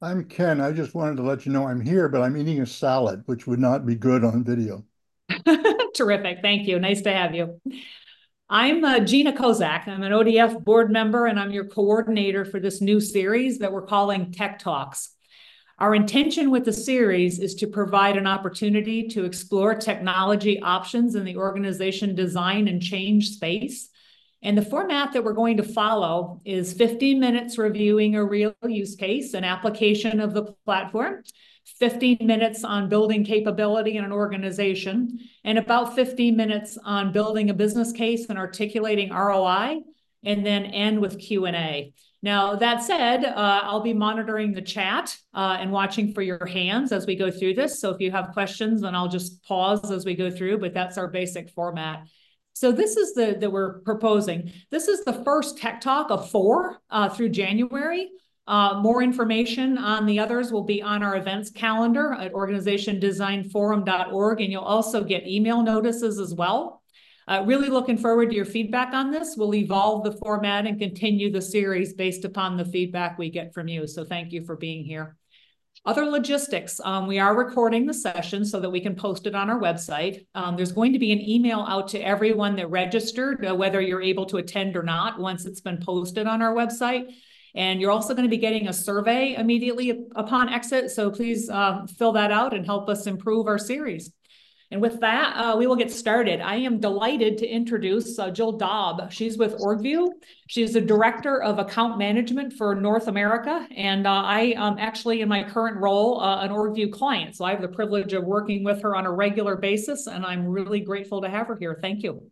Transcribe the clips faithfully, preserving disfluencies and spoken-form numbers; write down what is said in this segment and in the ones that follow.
I'm Ken. I just wanted to let you know I'm here, but I'm eating a salad, which would not be good on video. Terrific. Thank you. Nice to have you. I'm uh, Gina Kozak. I'm an O D F board member, and I'm your coordinator for this new series that we're calling Tech Talks. Our intention with the series is to provide an opportunity to explore technology options in the organization design and change space. And the format that we're going to follow is fifteen minutes reviewing a real use case, an application of the platform, fifteen minutes on building capability in an organization, and about fifteen minutes on building a business case and articulating R O I, and then end with Q and A. Now, that said, uh, I'll be monitoring the chat uh, and watching for your hands as we go through this. So if you have questions, then I'll just pause as we go through, but that's our basic format. So this is the that we're proposing. This is the first Tech Talk of four uh, through January. Uh, more information on the others will be on our events calendar at organization design forum dot org, and you'll also get email notices as well. Uh, really looking forward to your feedback on this. We'll evolve the format and continue the series based upon the feedback we get from you. So thank you for being here. Other logistics, um, we are recording the session so that we can post it on our website. Um, there's going to be an email out to everyone that registered, uh, whether you're able to attend or not, once it's been posted on our website. And you're also going to be getting a survey immediately upon exit. So please uh, fill that out and help us improve our series. And with that, uh, we will get started. I am delighted to introduce uh, Jill Daub. She's with OrgView. She's the Director of Account Management for North America. And uh, I am actually, in my current role, uh, an OrgView client. So I have the privilege of working with her on a regular basis, and I'm really grateful to have her here. Thank you.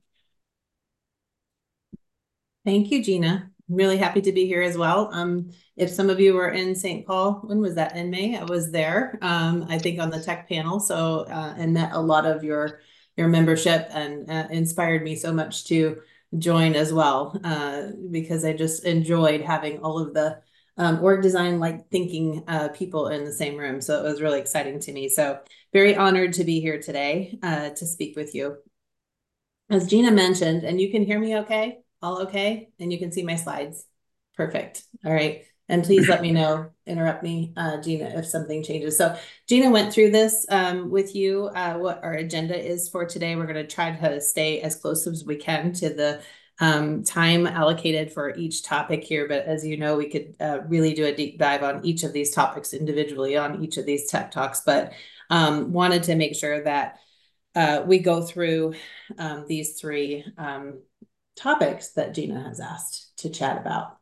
Thank you, Gina. I'm really happy to be here as well. Um, if some of you were in Saint Paul, when was that? In May, I was there, um, I think on the tech panel. So, uh, and met a lot of your, your membership and uh, inspired me so much to join as well, uh, because I just enjoyed having all of the um, org design like thinking uh, people in the same room. So it was really exciting to me. So very honored to be here today uh, to speak with you. As Gina mentioned, and you can hear me okay? All okay? And you can see my slides. Perfect. All right. And please let me know, interrupt me, uh, Gina, if something changes. So Gina went through this um, with you, uh, what our agenda is for today. We're going to try to stay as close as we can to the um, time allocated for each topic here. But as you know, we could uh, really do a deep dive on each of these topics individually on each of these tech talks, but um, wanted to make sure that uh, we go through um, these three um, topics that Gina has asked to chat about.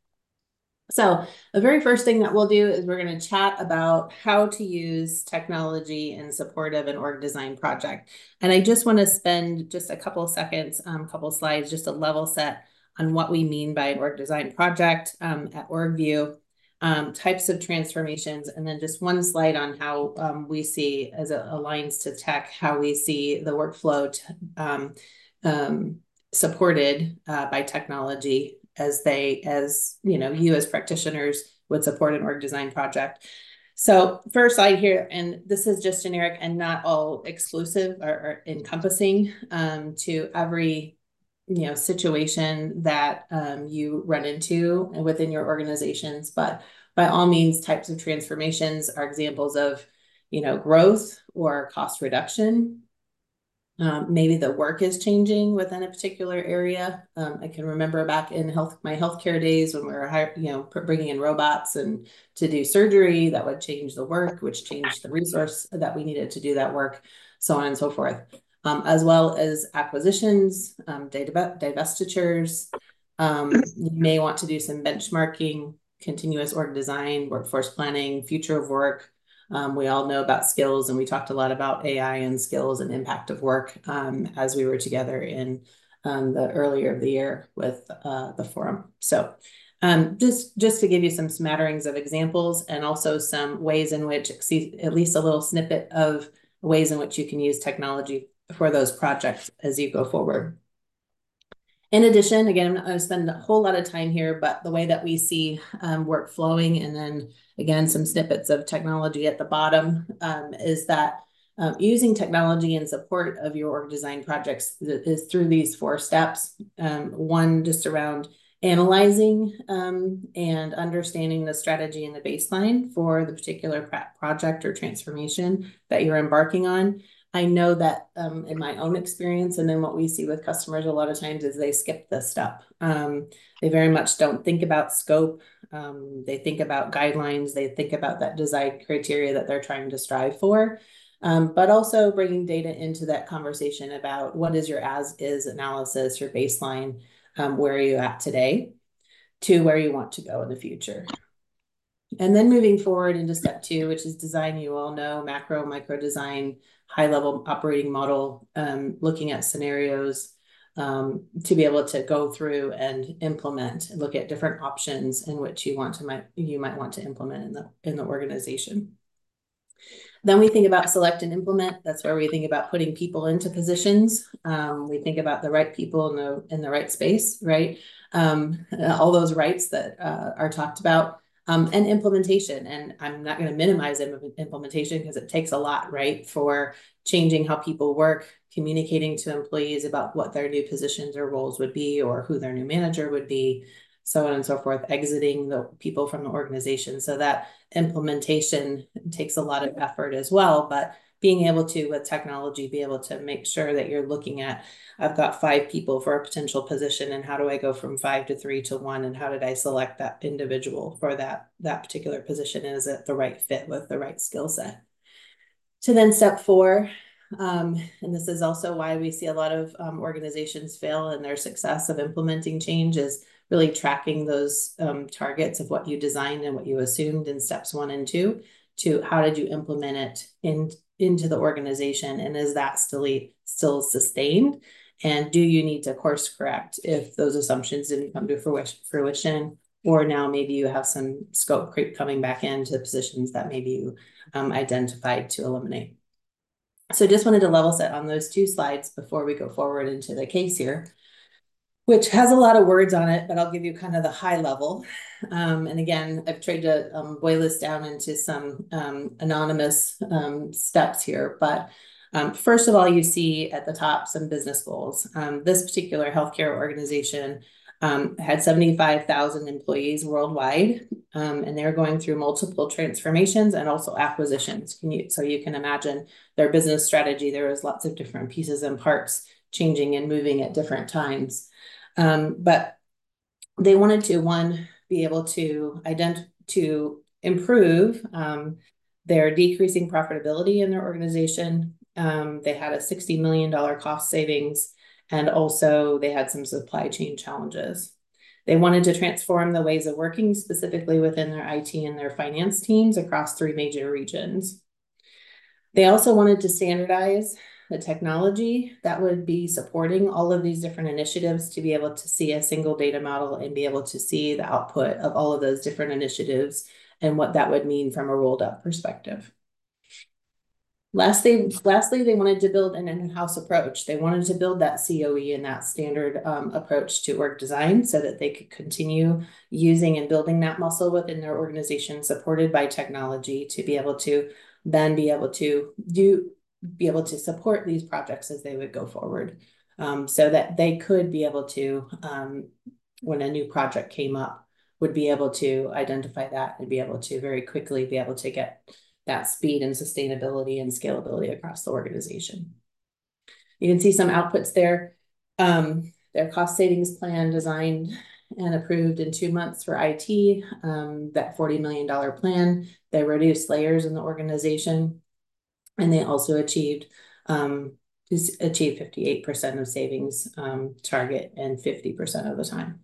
So the very first thing that we'll do is we're going to chat about how to use technology in support of an org design project. And I just want to spend just a couple of seconds, a um, couple of slides, just a level set on what we mean by an org design project um, at OrgView, um, types of transformations, and then just one slide on how um, we see, as it aligns to tech, how we see the workflow to, um, um, supported uh, by technology as they, as you know, you as practitioners would support an org design project. So first slide here, and this is just generic and not all exclusive or, or encompassing um, to every you know situation that um, you run into within your organizations. But by all means, types of transformations are examples of you know growth or cost reduction. Um, maybe the work is changing within a particular area. Um, I can remember back in health, my healthcare days when we were, hire, you know, bringing in robots and to do surgery that would change the work, which changed the resource that we needed to do that work, so on and so forth. Um, as well as acquisitions, um, divestitures. Um, you may want to do some benchmarking, continuous org design, workforce planning, future of work. Um, we all know about skills, and we talked a lot about A I and skills and impact of work um, as we were together in um, the earlier of the year with uh, the forum. So um, just, just to give you some smatterings of examples and also some ways in which, see at least a little snippet of ways in which you can use technology for those projects as you go forward. In addition, again, I'm not going to spend a whole lot of time here, but the way that we see um, work flowing, and then again, some snippets of technology at the bottom um, is that um, using technology in support of your org design projects is through these four steps. Um, one, just around analyzing um, and understanding the strategy and the baseline for the particular project or transformation that you're embarking on. I know that um, in my own experience, and then what we see with customers a lot of times is they skip this step. Um, they very much don't think about scope. Um, they think about guidelines. They think about that design criteria that they're trying to strive for. Um, but also bringing data into that conversation about what is your as-is analysis, your baseline, um, where are you at today, to where you want to go in the future. And then moving forward into step two, which is design, you all know, macro, micro design, high level operating model, um, looking at scenarios um, to be able to go through and implement, look at different options in which you want to might you might want to implement in the in the organization. Then we think about select and implement. That's where we think about putting people into positions. Um, we think about the right people in the in the right space, right? Um, all those rights that uh, are talked about. Um, and implementation. And I'm not going to minimize implementation because it takes a lot, right? For changing how people work, communicating to employees about what their new positions or roles would be, or who their new manager would be, so on and so forth, exiting the people from the organization. So that implementation takes a lot of effort as well, but being able to, with technology, be able to make sure that you're looking at, I've got five people for a potential position, and how do I go from five to three to one, and how did I select that individual for that, that particular position, and is it the right fit with the right skill set? To then step four, um, and this is also why we see a lot of um, organizations fail in their success of implementing change, is really tracking those um, targets of what you designed and what you assumed in steps one and two, to how did you implement it in, into the organization, and is that still, still sustained? And do you need to course correct if those assumptions didn't come to fruition, or now maybe you have some scope creep coming back into the positions that maybe you um, identified to eliminate. So just wanted to level set on those two slides before we go forward into the case here, which has a lot of words on it, but I'll give you kind of the high level. Um, and again, I've tried to um, boil this down into some um, anonymous um, steps here. But um, first of all, you see at the top some business goals. Um, this particular healthcare organization um, had seventy-five thousand employees worldwide, um, and they're going through multiple transformations and also acquisitions. Can you, so you can imagine their business strategy. There was lots of different pieces and parts changing and moving at different times. Um, but they wanted to, one, be able to identify, to improve um, their decreasing profitability in their organization. Um, they had a sixty million dollar cost savings, and also they had some supply chain challenges. They wanted to transform the ways of working, specifically within their I T and their finance teams across three major regions. They also wanted to standardize the technology that would be supporting all of these different initiatives, to be able to see a single data model and be able to see the output of all of those different initiatives and what that would mean from a rolled up perspective. Lastly, lastly, they wanted to build an in-house approach. They wanted to build that C O E and that standard um, approach to org design, so that they could continue using and building that muscle within their organization, supported by technology, to be able to then be able to do be able to support these projects as they would go forward, um, so that they could be able to, um, when a new project came up, would be able to identify that and be able to very quickly be able to get that speed and sustainability and scalability across the organization. You can see some outputs there. Um, their cost savings plan designed and approved in two months for I T, um, that forty million dollar plan. They reduced layers in the organization, and they also achieved um, achieved fifty-eight percent of savings um, target and fifty percent of the time.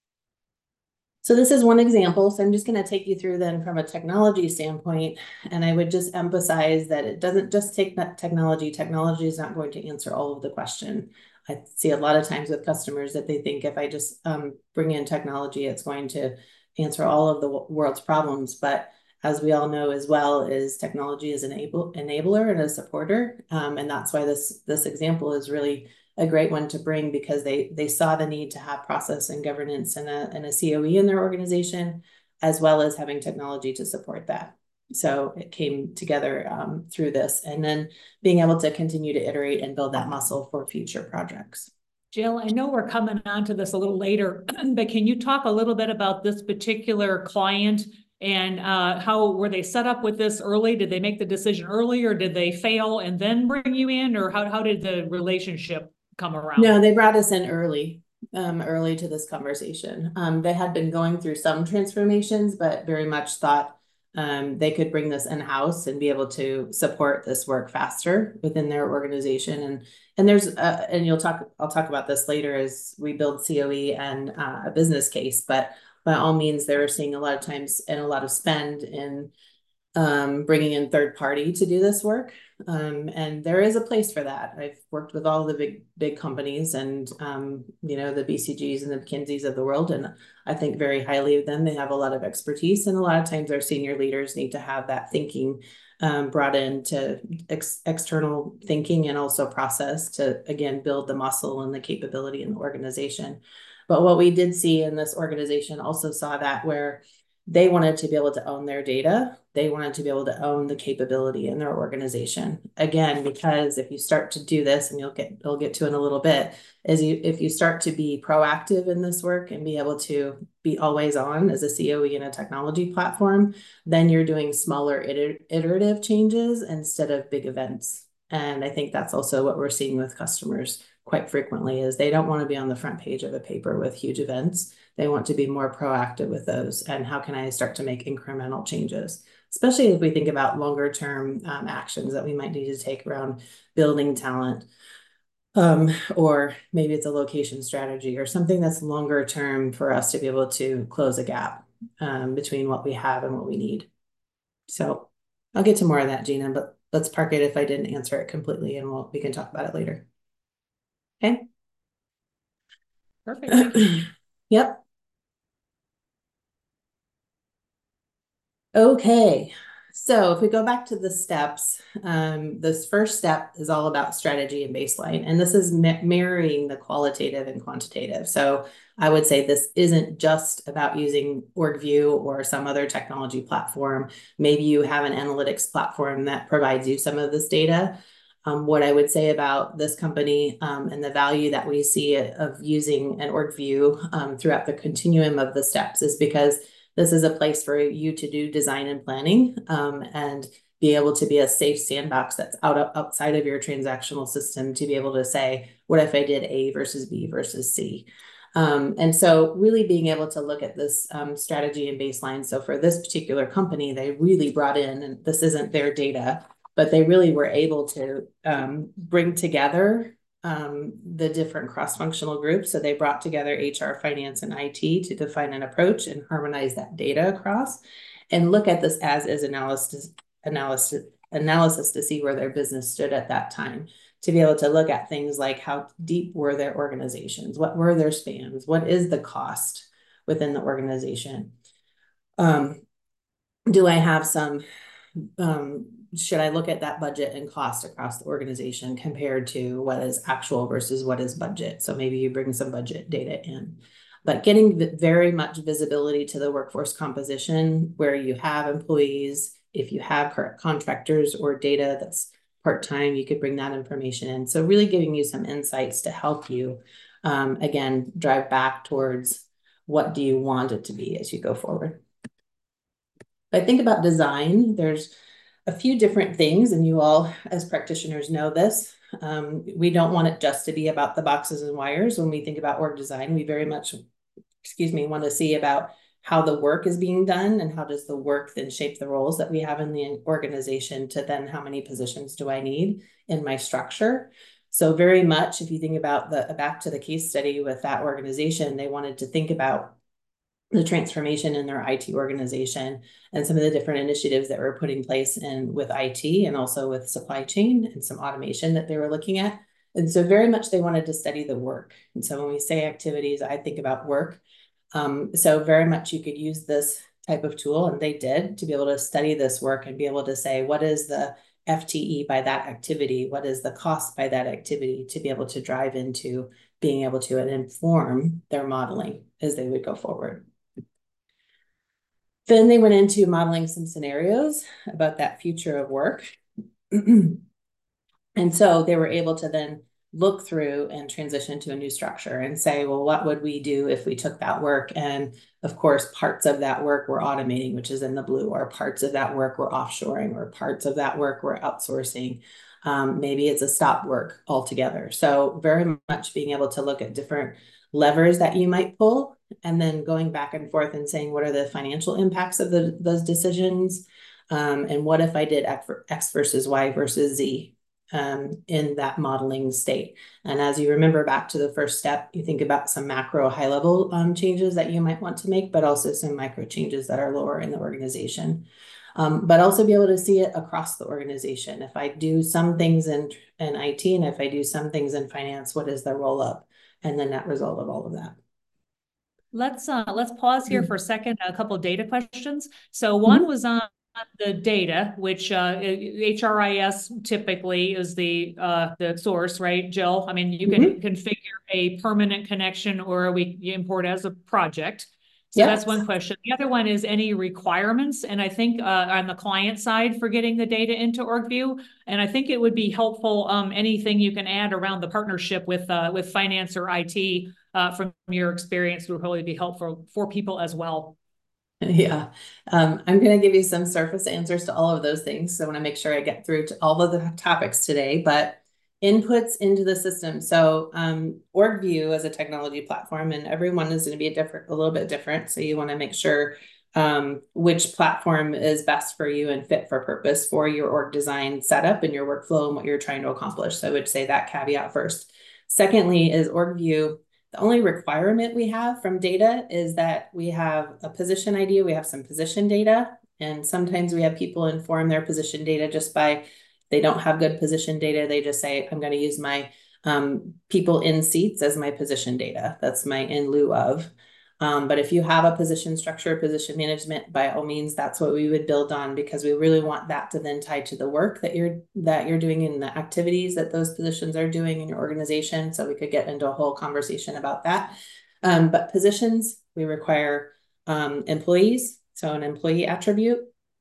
So this is one example. So I'm just going to take you through then from a technology standpoint, and I would just emphasize that it doesn't just take that technology. Technology is not going to answer all of the question. I see a lot of times with customers that they think if I just um, bring in technology, it's going to answer all of the world's problems. But as we all know as well, is technology is an enable, enabler and a supporter. Um, and that's why this, this example is really a great one to bring, because they, they saw the need to have process and governance and a, and a C O E in their organization, as well as having technology to support that. So it came together um, through this, and then being able to continue to iterate and build that muscle for future projects. Jill, I know we're coming on to this a little later, but can you talk a little bit about this particular client and uh, how were they set up with this early? Did they make the decision early, or did they fail and then bring you in, or how, how did the relationship come around? No, they brought us in early, um, early to this conversation. Um, they had been going through some transformations, but very much thought um, they could bring this in-house and be able to support this work faster within their organization. And and there's uh, and you'll talk, I'll talk about this later as we build C O E and uh, a business case, but by all means, they're seeing a lot of times and a lot of spend in um, bringing in third party to do this work. Um, and there is a place for that. I've worked with all the big, big companies and, um, you know, the B C Gs and the McKinseys of the world. And I think very highly of them. They have a lot of expertise, and a lot of times our senior leaders need to have that thinking um, brought into ex external thinking and also process to, again, build the muscle and the capability in the organization. But what we did see in this organization also saw that where they wanted to be able to own their data. They wanted to be able to own the capability in their organization. Again, because if you start to do this, and you'll get, we'll get to in a little bit, is you if you start to be proactive in this work and be able to be always on as a C O E in a technology platform, then you're doing smaller iter iterative changes instead of big events. And I think that's also what we're seeing with customers quite frequently, is they don't want to be on the front page of a paper with huge events. They want to be more proactive with those. And how can I start to make incremental changes? Especially if we think about longer term um, actions that we might need to take around building talent, um, or maybe it's a location strategy or something that's longer term for us to be able to close a gap um, between what we have and what we need. So I'll get to more of that, Gina, but let's park it if I didn't answer it completely, and we'll, we can talk about it later. Okay. Perfect. Thank you. Yep. Okay, so if we go back to the steps, um, this first step is all about strategy and baseline, and this is mirroring the qualitative and quantitative. So I would say this isn't just about using OrgView or some other technology platform. Maybe you have an analytics platform that provides you some of this data. Um, what I would say about this company um, and the value that we see of using an OrgView um, throughout the continuum of the steps is because this is a place for you to do design and planning um, and be able to be a safe sandbox that's out of, outside of your transactional system to be able to say, what if I did A versus B versus C? Um, and so really being able to look at this um, strategy and baseline. So for this particular company, they really brought in, and this isn't their data, but they really were able to um, bring together um, the different cross-functional groups. So they brought together H R, finance, and I T to define an approach and harmonize that data across and look at this as is analysis, analysis, analysis to see where their business stood at that time, to be able to look at things like how deep were their organizations, what were their spans, what is the cost within the organization. Um, do I have some um, should I look at that budget and cost across the organization compared to what is actual versus what is budget? So maybe you bring some budget data in, but getting very much visibility to the workforce composition where you have employees, if you have contractors or data that's part-time, you could bring that information in. So really giving you some insights to help you, um, again, drive back towards what do you want it to be as you go forward. If I think about design, there's a few different things, and you all as practitioners know this. Um, we don't want it just to be about the boxes and wires. When we think about org design, we very much, excuse me, want to see about how the work is being done and how does the work then shape the roles that we have in the organization to then how many positions do I need in my structure. So very much, if you think about the back to the case study with that organization, they wanted to think about the transformation in their I T organization and some of the different initiatives that were put in place in with I T and also with supply chain and some automation that they were looking at. And so very much they wanted to study the work. And so when we say activities, I think about work. Um, so very much you could use this type of tool, and they did, to be able to study this work and be able to say, what is the F T E by that activity? What is the cost by that activity, to be able to drive into being able to inform their modeling as they would go forward. Then they went into modeling some scenarios about that future of work. And so they were able to then look through and transition to a new structure and say, well, what would we do if we took that work? And of course, parts of that work we're automating, which is in the blue, or parts of that work we're offshoring, or parts of that work we're outsourcing. Um, maybe it's a stop work altogether. So very much being able to look at different levers that you might pull, and then going back and forth and saying, what are the financial impacts of the, those decisions? Um, and what if I did X versus Y versus Z um, in that modeling state? And as you remember back to the first step, you think about some macro high level um, changes that you might want to make, but also some micro changes that are lower in the organization. Um, but also be able to see it across the organization. If I do some things in, in I T and if I do some things in finance, what is the roll up and the net result of all of that? Let's uh, let's pause here for a second. A couple of data questions. So one mm-hmm. was on the data, which uh, H R I S typically is the uh, the source, right, Jill? I mean, you can mm-hmm. configure a permanent connection, or we import as a project. So yes. That's one question. The other one is any requirements, and I think uh, on the client side for getting the data into OrgView, and I think it would be helpful. Um, anything you can add around the partnership with uh, with finance or I T uh, from your experience would probably be helpful for people as well. Yeah, um, I'm going to give you some surface answers to all of those things. So I want to make sure I get through to all of the topics today, but inputs into the system. So um, OrgView is a technology platform, and everyone is going to be a different, a little bit different. So you want to make sure um, which platform is best for you and fit for purpose for your org design setup and your workflow and what you're trying to accomplish. So I would say that caveat first. Secondly, is OrgView, the only requirement we have from data is that we have a position I D, we have some position data, and sometimes we have people inform their position data just by, they don't have good position data, they just say, I'm going to use my um, people in seats as my position data. That's my in lieu of. Um, but if you have a position structure, position management, by all means, that's what we would build on, because we really want that to then tie to the work that you're that you're doing and the activities that those positions are doing in your organization. So we could get into a whole conversation about that. Um, but positions, we require um, employees, so an employee attribute.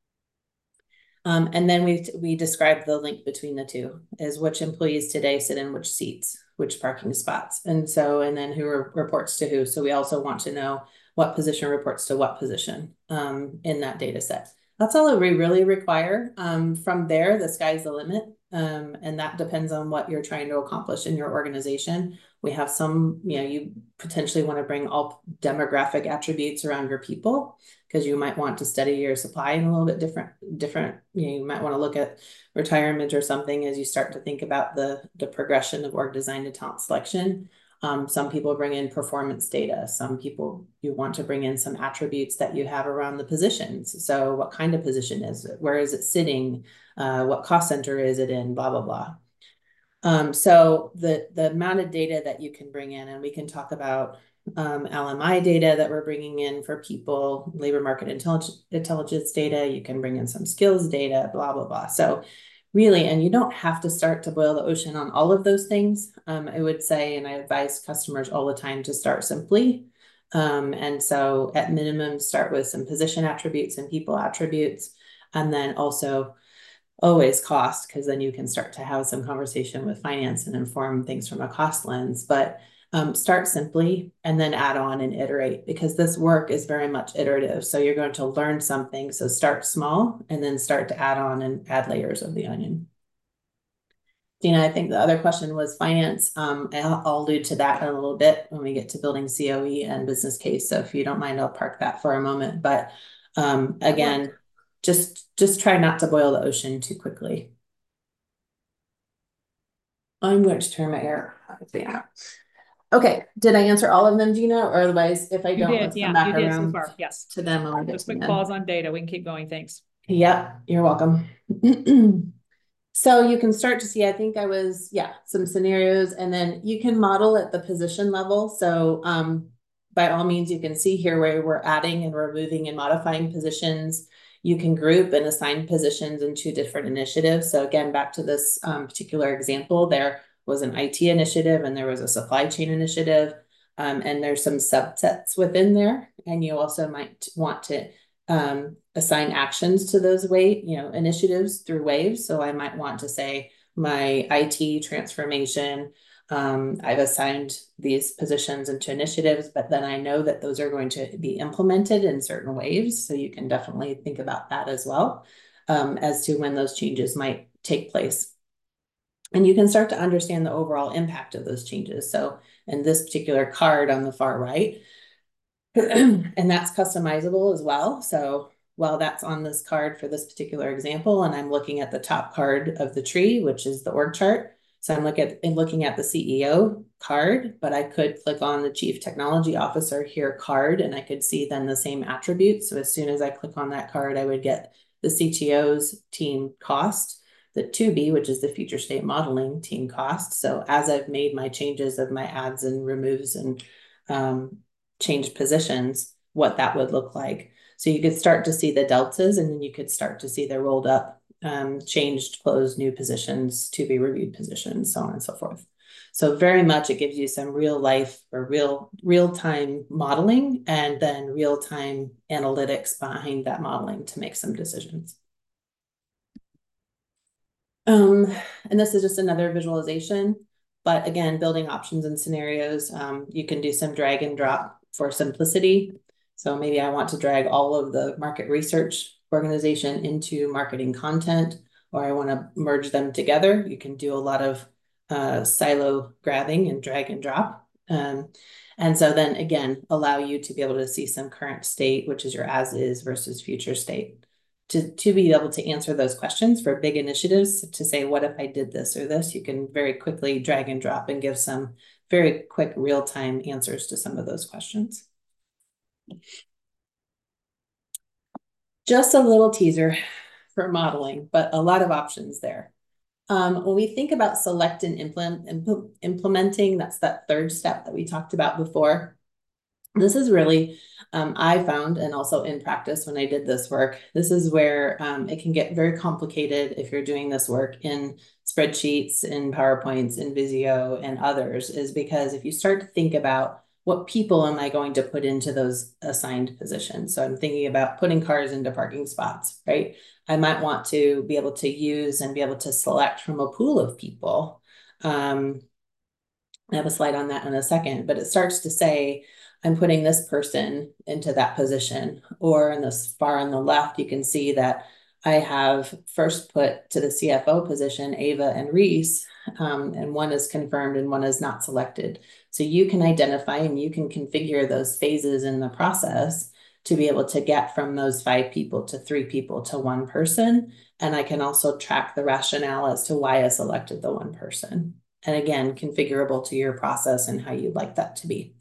Um, and then we we describe the link between the two, is which employees today sit in which seats, which parking spots. And so, and then who re reports to who. So we also want to know what position reports to what position um, in that data set. That's all that we really require. Um, from there, the sky's the limit. Um, and that depends on what you're trying to accomplish in your organization. We have some, you know, you potentially want to bring all demographic attributes around your people, because you might want to study your supply in a little bit different, different, you know, you might want to look at retirement or something as you start to think about the, the progression of org design to talent selection. Um, some people bring in performance data. Some people, you want to bring in some attributes that you have around the positions. So what kind of position is it? Where is it sitting? Uh, what cost center is it in? Blah, blah, blah. Um, so the, the amount of data that you can bring in, and we can talk about um, L M I data that we're bringing in for people, labor market intelligence, intelligence data, you can bring in some skills data, blah, blah, blah. So really, and you don't have to start to boil the ocean on all of those things. Um, I would say, and I advise customers all the time to start simply. Um, and so at minimum, start with some position attributes and people attributes, and then also always cost, because then you can start to have some conversation with finance and inform things from a cost lens. But um, start simply and then add on and iterate, because this work is very much iterative. So you're going to learn something. So start small and then start to add on and add layers of the onion. Dina, I think the other question was finance. Um, I'll, I'll allude to that in a little bit when we get to building C O E and business case. So if you don't mind, I'll park that for a moment. But um, again, just, just try not to boil the ocean too quickly. I'm going to turn my air on. Okay, did I answer all of them, Gina? Or otherwise, if I you don't, did, let's yeah, come back you did around so far. Yes. to them. When we Just quick pause on data. We can keep going. Thanks. Yep, you're welcome. So you can start to see, I think I was, yeah, some scenarios, and then you can model at the position level. So um, by all means, you can see here where we're adding and removing and modifying positions. You can group and assign positions into different initiatives. So again, back to this um, particular example, there was an I T initiative and there was a supply chain initiative, um, and there's some subsets within there. And you also might want to um, assign actions to those wave, you know, initiatives through waves. So I might want to say my I T transformation Um, I've assigned these positions into initiatives, but then I know that those are going to be implemented in certain waves. So you can definitely think about that as well, um, as to when those changes might take place. And you can start to understand the overall impact of those changes. So in this particular card on the far right, and that's customizable as well. So while that's on this card for this particular example, and I'm looking at the top card of the tree, which is the org chart. So I'm looking at, looking at the C E O card, but I could click on the Chief Technology Officer here card, and I could see then the same attributes. So as soon as I click on that card, I would get the C T O's team cost, the two B, which is the future state modeling team cost. So as I've made my changes of my adds and removes and um, changed positions, what that would look like. So you could start to see the deltas, and then you could start to see the rolled up, um, changed, closed, new positions, to be reviewed positions, so on and so forth. So very much it gives you some real life or real real time modeling, and then real time analytics behind that modeling to make some decisions. Um, and this is just another visualization, but again, building options and scenarios. Um, you can do some drag and drop for simplicity. So maybe I want to drag all of the market research organization into marketing content, or I want to merge them together. You can do a lot of uh, silo grabbing and drag and drop. Um, and so then again, allow you to be able to see some current state, which is your as is versus future state. To, to be able to answer those questions for big initiatives, to say, what if I did this or this, you can very quickly drag and drop and give some very quick real-time answers to some of those questions. Just a little teaser for modeling, but a lot of options there. Um, when we think about select and implement, impl implementing, that's that third step that we talked about before. This is really, um, I found, and also in practice when I did this work, this is where um, it can get very complicated if you're doing this work in spreadsheets, in PowerPoints, in Visio, and others, is because if you start to think about what people am I going to put into those assigned positions? So I'm thinking about putting cars into parking spots, right? I might want to be able to use and be able to select from a pool of people. Um, I have a slide on that in a second, but it starts to say, I'm putting this person into that position. Or in this far on the left, you can see that I have first put to the C F O position, Ava and Reese, um, and one is confirmed and one is not selected. So you can identify and you can configure those phases in the process to be able to get from those five people to three people to one person. And I can also track the rationale as to why I selected the one person. And again, configurable to your process and how you'd like that to be.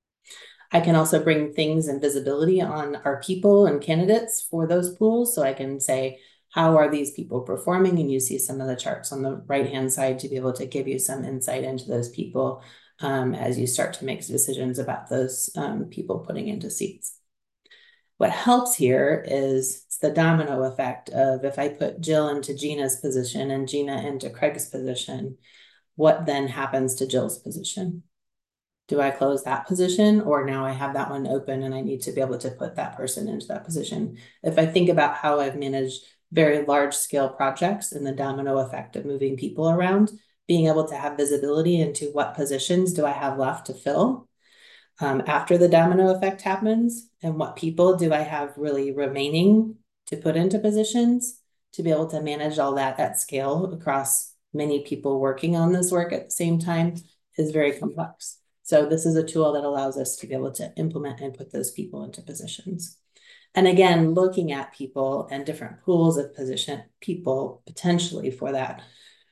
I can also bring things and visibility on our people and candidates for those pools. So I can say, how are these people performing? And you see some of the charts on the right-hand side to be able to give you some insight into those people um, as you start to make decisions about those um, people putting into seats. What helps here is it's the domino effect of if I put Jill into Gina's position and Gina into Craig's position, what then happens to Jill's position? Do I close that position, or now I have that one open and I need to be able to put that person into that position? If I think about how I've managed very large scale projects and the domino effect of moving people around, being able to have visibility into what positions do I have left to fill um, after the domino effect happens, and what people do I have really remaining to put into positions, to be able to manage all that at scale across many people working on this work at the same time is very complex. So this is a tool that allows us to be able to implement and put those people into positions. And again, looking at people and different pools of position, people potentially for that,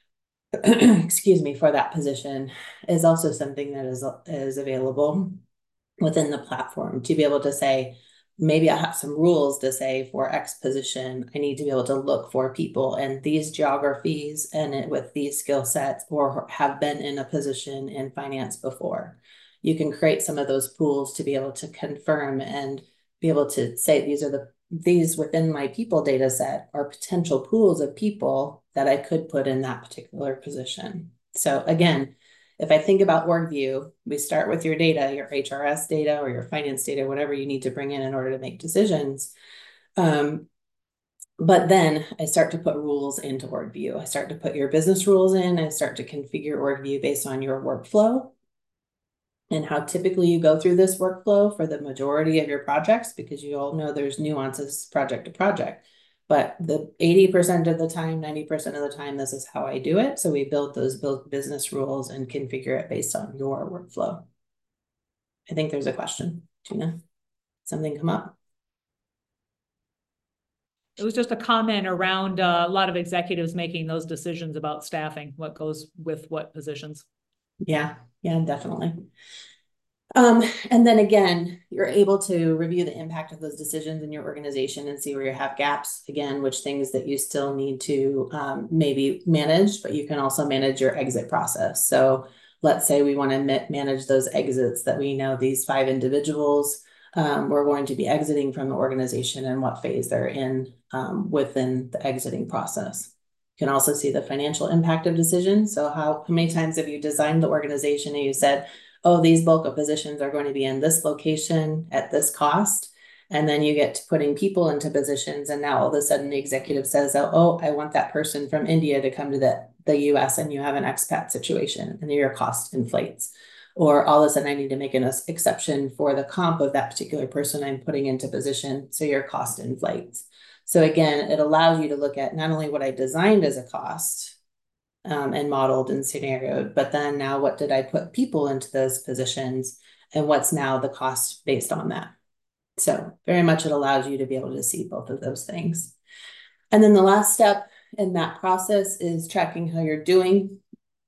excuse me, for that position is also something that is, is available within the platform to be able to say, maybe I have some rules to say for X position, I need to be able to look for people in these geographies and it, with these skill sets, or have been in a position in finance before. You can create some of those pools to be able to confirm and be able to say, these are the, these within my people data set are potential pools of people that I could put in that particular position. So again, if I think about WorkView, we start with your data, your H R S data or your finance data, whatever you need to bring in in order to make decisions. Um, But then I start to put rules into OrgView. I start to put your business rules in. I start to configure OrgView based on your workflow and how typically you go through this workflow for the majority of your projects, because you all know there's nuances project to project. But the eighty percent of the time, ninety percent of the time, this is how I do it. So we build those build business rules and configure it based on your workflow. I think there's a question, Gina. Something come up? It was just a comment around uh, a lot of executives making those decisions about staffing, what goes with what positions. Yeah, yeah, definitely. Um, and then again, you're able to review the impact of those decisions in your organization and see where you have gaps, again, which things that you still need to um, maybe manage, but you can also manage your exit process. So let's say we want to ma manage those exits that we know these five individuals um, we're going to be exiting from the organization and what phase they're in um, within the exiting process. You can also see the financial impact of decisions. So how, how many times have you designed the organization and you said, oh, these bulk of positions are going to be in this location at this cost. And then you get to putting people into positions. And now all of a sudden the executive says, oh, oh I want that person from India to come to the, the U S, and you have an expat situation and your cost inflates. Or all of a sudden I need to make an exception for the comp of that particular person I'm putting into position. So your cost inflates. So again, it allows you to look at not only what I designed as a cost, Um, and modeled and scenarioed, but then now what did I put people into those positions and what's now the cost based on that? So very much it allows you to be able to see both of those things. And then the last step in that process is tracking how you're doing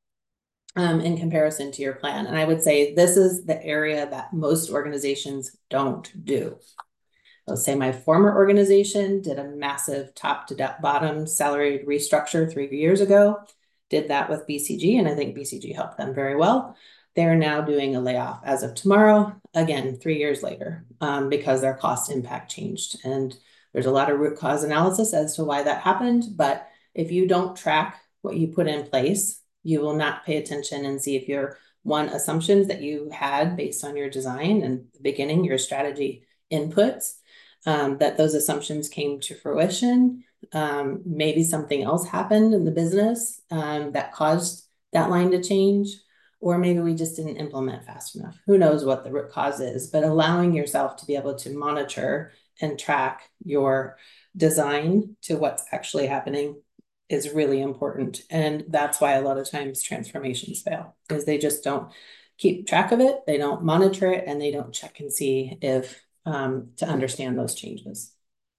um, in comparison to your plan. And I would say this is the area that most organizations don't do. Let's say my former organization did a massive top to bottom salary restructure three years ago. Did that with B C G, and I think B C G helped them very well. They're now doing a layoff as of tomorrow, again, three years later, um, because their cost impact changed. And there's a lot of root cause analysis as to why that happened. But if you don't track what you put in place, you will not pay attention and see if your one assumptions that you had based on your design and the beginning, your strategy inputs, um, that those assumptions came to fruition. Um, maybe something else happened in the business um, that caused that line to change, or maybe we just didn't implement fast enough. Who knows what the root cause is, but allowing yourself to be able to monitor and track your design to what's actually happening is really important. And that's why a lot of times transformations fail, because they just don't keep track of it, they don't monitor it, and they don't check and see if um, to understand those changes.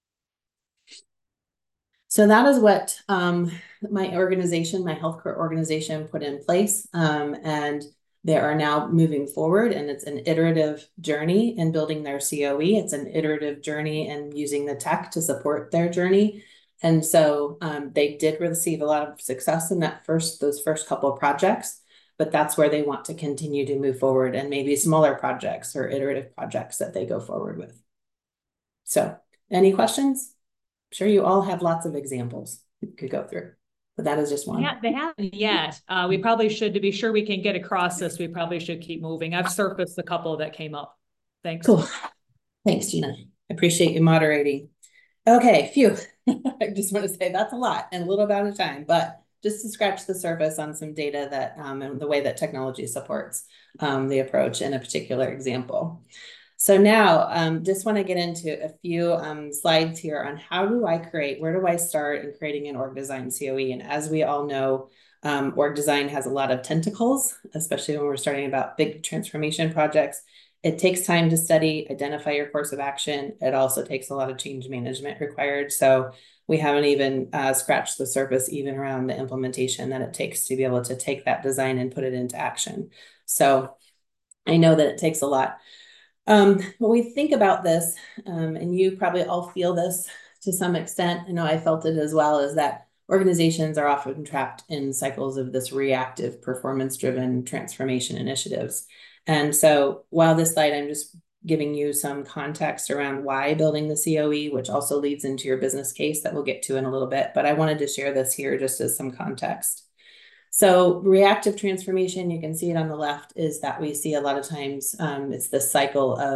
So that is what um, my organization, my healthcare organization put in place. Um, and they are now moving forward, and it's an iterative journey in building their C O E. It's an iterative journey in using the tech to support their journey. And so um, they did receive a lot of success in that first, those first couple of projects, but that's where they want to continue to move forward, and maybe smaller projects or iterative projects that they go forward with. So any questions? Sure, you all have lots of examples you could go through, but that is just one. Yeah, they haven't yet. Uh, we probably should, to be sure we can get across this, we probably should keep moving. I've surfaced a couple that came up. Thanks. Cool. Thanks, Gina. I appreciate you moderating. Okay, phew. I just want to say that's a lot and a little bit of time, but just to scratch the surface on some data that um, and the way that technology supports um, the approach in a particular example. So now um, just want to get into a few um, slides here on how do I create, where do I start in creating an org design C O E? And as we all know, um, org design has a lot of tentacles, especially when we're starting about big transformation projects. It takes time to study, identify your course of action. It also takes a lot of change management required. So we haven't even uh, scratched the surface even around the implementation that it takes to be able to take that design and put it into action. So I know that it takes a lot. Um, when we think about this, um, and you probably all feel this to some extent, I know I felt it as well, is that organizations are often trapped in cycles of this reactive, performance-driven transformation initiatives. And so while this slide, I'm just giving you some context around why building the C O E, which also leads into your business case that we'll get to in a little bit, but I wanted to share this here just as some context. So reactive transformation, you can see it on the left, is that we see a lot of times um, it's the cycle of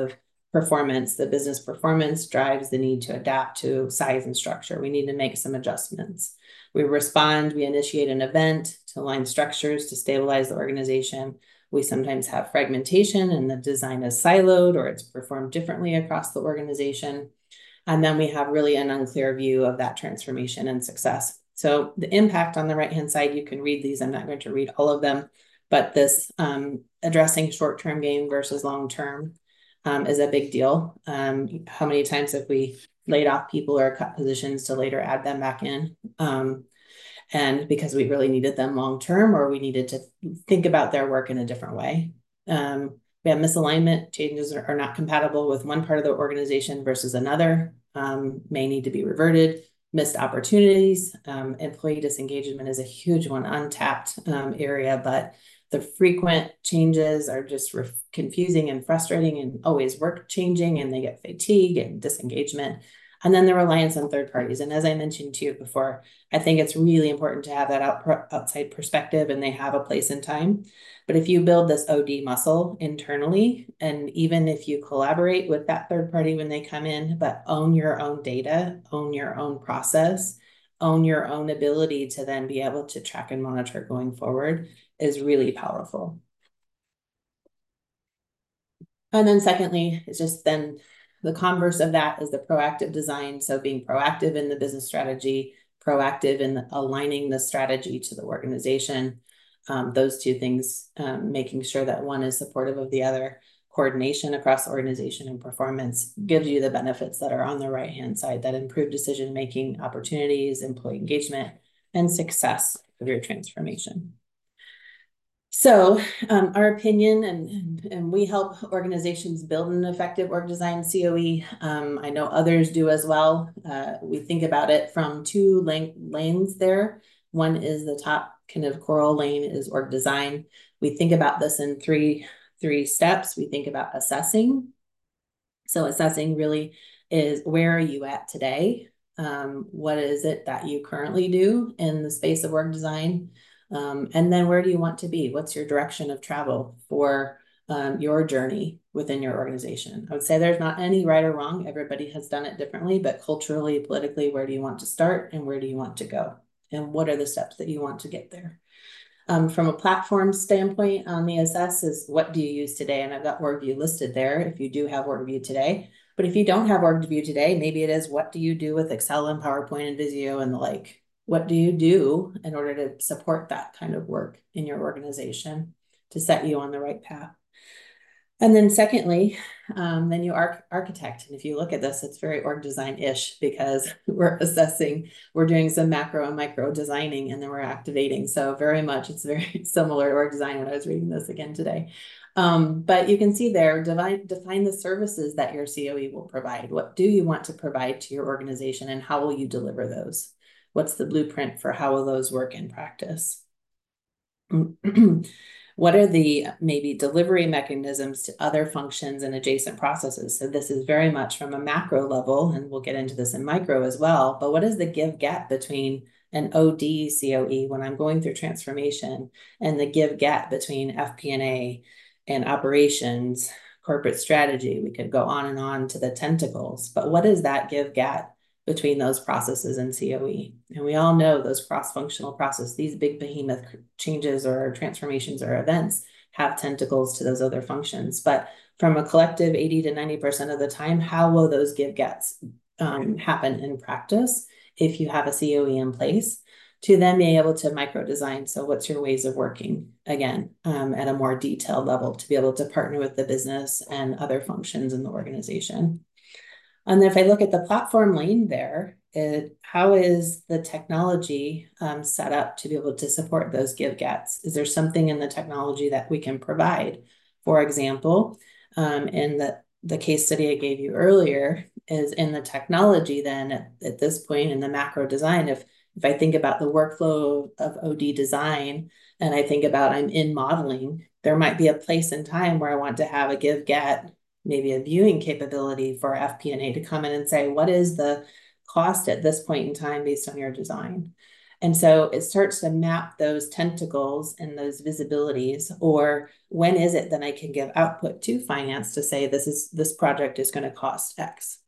performance, the business performance drives the need to adapt to size and structure. We need to make some adjustments. We respond, we initiate an event to align structures to stabilize the organization. We sometimes have fragmentation and the design is siloed or it's performed differently across the organization. And then we have really an unclear view of that transformation and success. So the impact on the right-hand side, you can read these. I'm not going to read all of them, but this um, addressing short-term gain versus long-term um, is a big deal. Um, how many times have we laid off people or cut positions to later add them back in? Um, and because we really needed them long-term, or we needed to think about their work in a different way. Um, we have misalignment, changes are, are not compatible with one part of the organization versus another, um, may need to be reverted. Missed opportunities, um, employee disengagement is a huge one, untapped um, area, but the frequent changes are just confusing and frustrating and always work changing, and they get fatigue and disengagement. And then the reliance on third parties. And as I mentioned to you before, I think it's really important to have that out, outside perspective, and they have a place in time. But if you build this O D muscle internally, and even if you collaborate with that third party when they come in, but own your own data, own your own process, own your own ability to then be able to track and monitor going forward is really powerful. And then secondly, it's just then the converse of that is the proactive design. So being proactive in the business strategy, proactive in the, aligning the strategy to the organization. Um, those two things, um, making sure that one is supportive of the other, coordination across organization and performance gives you the benefits that are on the right-hand side that improve decision-making opportunities, employee engagement, and success of your transformation. So um, our opinion, and, and, and we help organizations build an effective org design C O E. Um, I know others do as well. Uh, we think about it from two lane, lanes there. One is the top kind of coral lane is org design. We think about this in three, three steps. We think about assessing. So assessing really is, where are you at today? Um, what is it that you currently do in the space of org design? Um, and then where do you want to be? What's your direction of travel for um, your journey within your organization? I would say there's not any right or wrong. Everybody has done it differently, but culturally, politically, where do you want to start and where do you want to go? And what are the steps that you want to get there? Um, from a platform standpoint on the assess is, what do you use today? And I've got WorkView listed there if you do have WorkView today. But if you don't have WorkView today, maybe it is, what do you do with Excel and PowerPoint and Visio and the like? What do you do in order to support that kind of work in your organization to set you on the right path? And then secondly, um, then you arch architect. And if you look at this, it's very org design-ish, because we're assessing, we're doing some macro and micro designing, and then we're activating. So very much, it's very similar to org design when I was reading this again today. Um, but you can see there, define, define the services that your C O E will provide. What do you want to provide to your organization, and how will you deliver those? What's the blueprint for how will those work in practice? What are the maybe delivery mechanisms to other functions and adjacent processes? So this is very much from a macro level, and we'll get into this in micro as well. But what is the give get between an O D C O E when I'm going through transformation, and the give get between F P and A and operations, corporate strategy? We could go on and on to the tentacles, but what is that give get between those processes and C O E? And we all know those cross-functional processes, these big behemoth changes or transformations or events have tentacles to those other functions. But from a collective eighty to ninety percent of the time, how will those give gets um, happen in practice if you have a C O E in place to then be able to micro design? So what's your ways of working, again, um, at a more detailed level to be able to partner with the business and other functions in the organization? And then if I look at the platform lane there, it, how is the technology um, set up to be able to support those give gets? Is there something in the technology that we can provide? For example, um, in the, the case study I gave you earlier is in the technology then at, at this point in the macro design, if, if I think about the workflow of O D design, and I think about I'm in modeling, there might be a place in time where I want to have a give get, maybe a viewing capability for F P and A to come in and say, what is the cost at this point in time based on your design? And so it starts to map those tentacles and those visibilities, or when is it that I can give output to finance to say this is this project is going to cost X.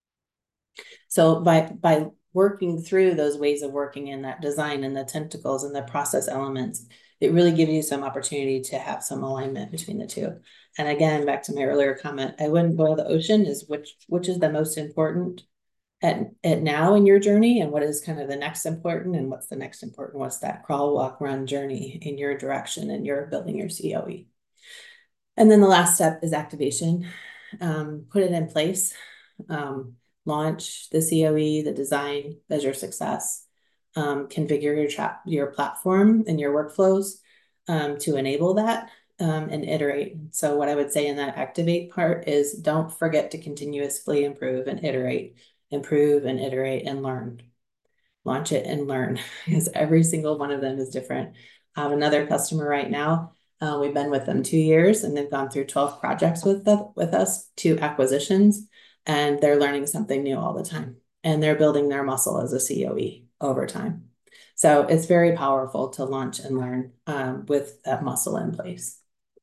So by by working through those ways of working in that design and the tentacles and the process elements, it really gives you some opportunity to have some alignment between the two. And again, back to my earlier comment, I wouldn't boil the ocean is which which is the most important at, at now in your journey, and what is kind of the next important, and what's the next important, what's that crawl, walk, run journey in your direction, and you're building your C O E. And then the last step is activation. Um, put it in place, um, launch the C O E, the design, measure success, um, configure your trap, your platform and your workflows um, to enable that. Um, and iterate. So what I would say in that activate part is don't forget to continuously improve and iterate, improve and iterate and learn. Launch it and learn, because every single one of them is different. I have another customer right now. Uh, we've been with them two years and they've gone through twelve projects with, the, with us, two acquisitions, and they're learning something new all the time. And they're building their muscle as a C O E over time. So it's very powerful to launch and learn um, with that muscle in place.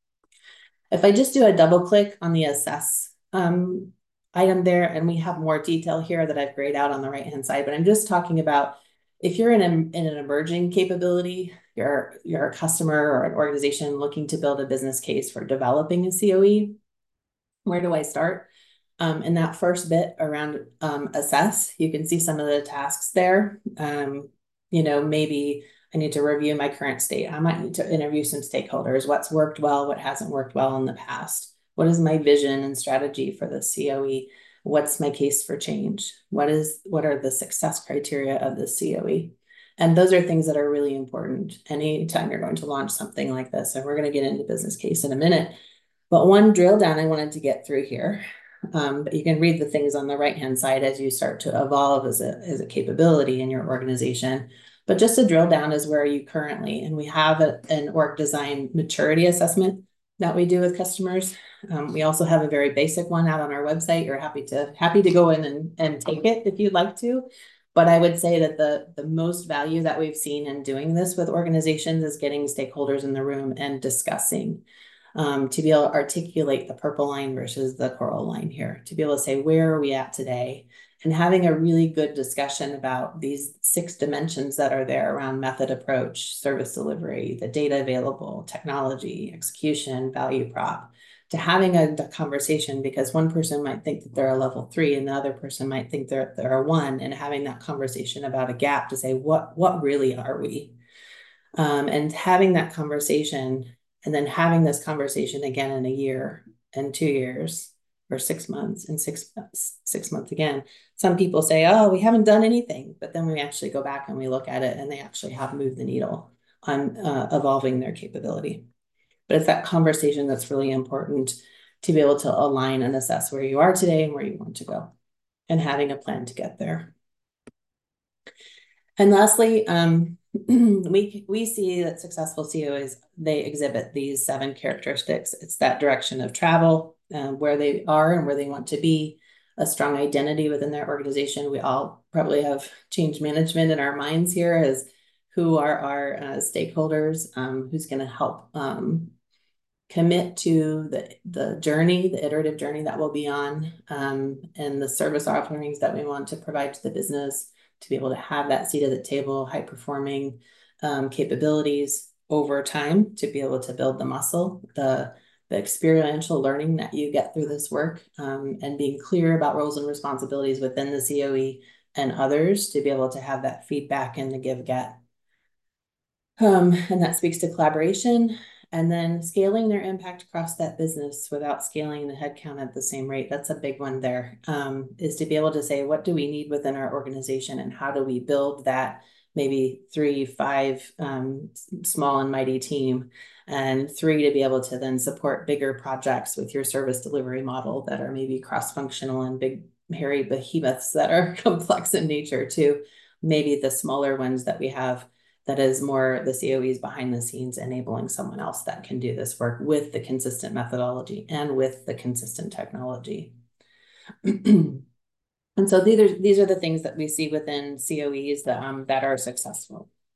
If I just do a double click on the assess um, item there, and we have more detail here that I've grayed out on the right-hand side, but I'm just talking about if you're in, a, in an emerging capability, you're, you're a customer or an organization looking to build a business case for developing a C O E, where do I start? Um, in that first bit around um, assess, you can see some of the tasks there. Um, you know, maybe I need to review my current state. I might need to interview some stakeholders. What's worked well, what hasn't worked well in the past? What is my vision and strategy for the C O E? What's my case for change? What is, what are the success criteria of the C O E? And those are things that are really important anytime you're going to launch something like this. And we're going to get into business case in a minute. But one drill down I wanted to get through here. Um, but you can read the things on the right-hand side as you start to evolve as a, as a capability in your organization. But just to drill down is where are you currently? And we have a, an org design maturity assessment that we do with customers. Um, we also have a very basic one out on our website. You're happy to happy to go in and, and take it if you'd like to. But I would say that the, the most value that we've seen in doing this with organizations is getting stakeholders in the room and discussing. Um, to be able to articulate the purple line versus the coral line here, to be able to say, where are we at today? And having a really good discussion about these six dimensions that are there around method, approach, service delivery, the data available, technology, execution, value prop, to having a, a conversation, because one person might think that they're a level three and the other person might think they're, they're a one, and having that conversation about a gap to say, what, what really are we? Um, and having that conversation, and then having this conversation again in a year and two years or six months and six months, six months again. Some people say, oh, we haven't done anything, but then we actually go back and we look at it and they actually have moved the needle on uh, evolving their capability. But it's that conversation that's really important to be able to align and assess where you are today and where you want to go, and having a plan to get there. And lastly, um, we we see that successful C O Es, they exhibit these seven characteristics. It's that direction of travel, uh, where they are and where they want to be, a strong identity within their organization. We all probably have change management in our minds here as who are our uh, stakeholders, um, who's going to help um, commit to the, the journey, the iterative journey that we'll be on, um, and the service offerings that we want to provide to the business, to be able to have that seat at the table, high performing um, capabilities over time, to be able to build the muscle, the, the experiential learning that you get through this work, um, and being clear about roles and responsibilities within the C O E and others, to be able to have that feedback and the give get. Um, and that speaks to collaboration, and then scaling their impact across that business without scaling the headcount at the same rate. That's a big one there, um, is to be able to say, what do we need within our organization and how do we build that maybe three, five um, small and mighty team, and three, to be able to then support bigger projects with your service delivery model that are maybe cross-functional and big, hairy behemoths that are complex in nature, to maybe the smaller ones that we have that is more the C O Es behind the scenes, enabling someone else that can do this work with the consistent methodology and with the consistent technology. And so these are, these are the things that we see within C O Es that, um, that are successful.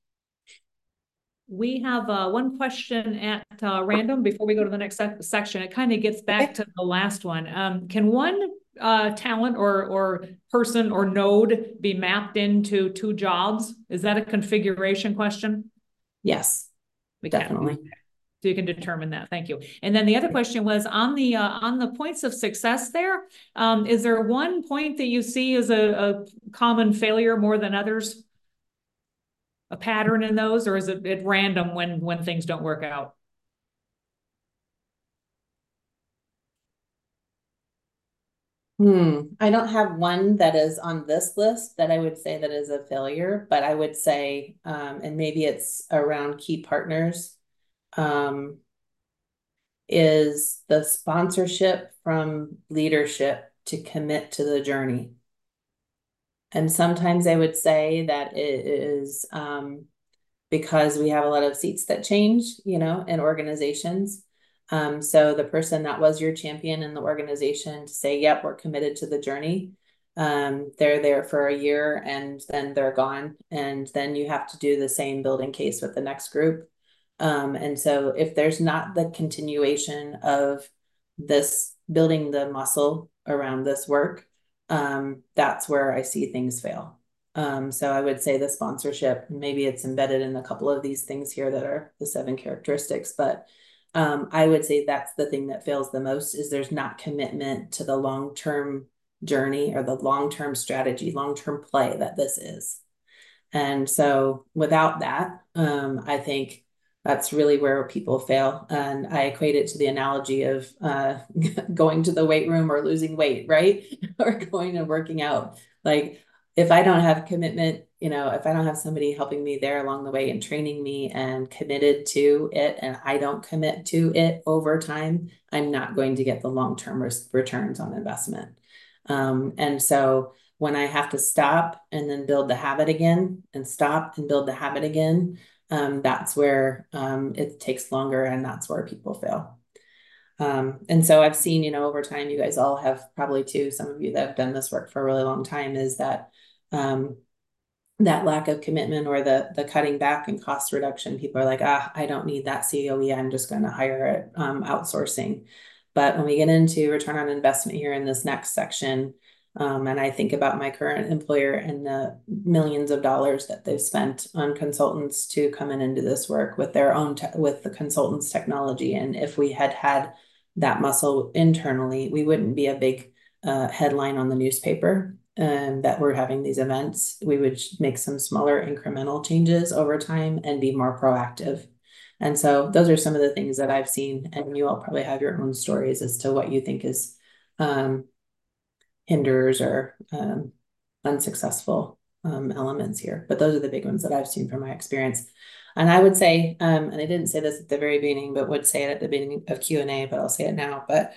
We have uh, one question at uh, random before we go to the next sec section. It kind of gets back to the last one. Um, can one uh, talent or, or person or node be mapped into two jobs? Is that a configuration question? Yes, we definitely. Can. So you can determine that. Thank you. And then the other question was on the uh, on the points of success there. Um, is there one point that you see as a, a common failure more than others? A pattern in those, or is it at random when when things don't work out? Hmm. I don't have one that is on this list that I would say that is a failure, but I would say, um, and maybe it's around key partners, um, is the sponsorship from leadership to commit to the journey. And sometimes I would say that it is um, because we have a lot of seats that change, you know, in organizations. Um, so the person that was your champion in the organization to say, yep, we're committed to the journey. Um, they're there for a year and then they're gone. And then you have to do the same building case with the next group. Um, and so if there's not the continuation of this building the muscle around this work, um, that's where I see things fail. Um, so I would say the sponsorship, maybe it's embedded in a couple of these things here that are the seven characteristics, but um, I would say that's the thing that fails the most is there's not commitment to the long-term journey or the long-term strategy, long-term play that this is. And so without that, um, I think that's really where people fail. And I equate it to the analogy of uh, going to the weight room or losing weight, right? Or going and working out. Like if I don't have commitment, you know, if I don't have somebody helping me there along the way and training me and committed to it, and I don't commit to it over time, I'm not going to get the long-term returns on investment. Um, and so when I have to stop and then build the habit again and stop and build the habit again, um, that's where um, it takes longer and that's where people fail. Um, and so I've seen, you know, over time, you guys all have probably too, some of you that have done this work for a really long time is that um, that lack of commitment or the the cutting back and cost reduction. People are like, ah, I don't need that C O E. I'm just going to hire it um, outsourcing. But when we get into return on investment here in this next section, um, and I think about my current employer and the millions of dollars that they've spent on consultants to come in and do this work with their own, with the consultants' technology. And if we had had that muscle internally, we wouldn't be a big uh, headline on the newspaper um, that we're having these events. We would make some smaller incremental changes over time and be more proactive. And so those are some of the things that I've seen, and you all probably have your own stories as to what you think is um, hinders or um, unsuccessful um, elements here. But those are the big ones that I've seen from my experience. And I would say, um, and I didn't say this at the very beginning, but would say it at the beginning of Q and A, but I'll say it now. But